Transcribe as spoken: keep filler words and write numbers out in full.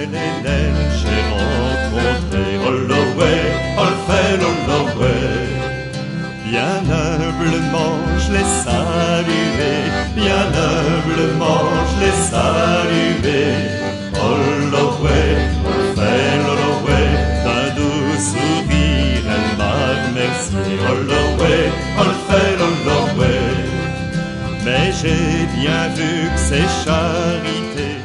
belle Hélène, j'ai rencontré Holloway, Olfel Holloway. Bien humblement je l'ai salué, bien humblement je l'ai salué. Holloway, Olfel Holloway, d'un doux sourire elle m'a remercié. Holloway, Olfel Holloway. Mais j'ai bien vu que c'est charité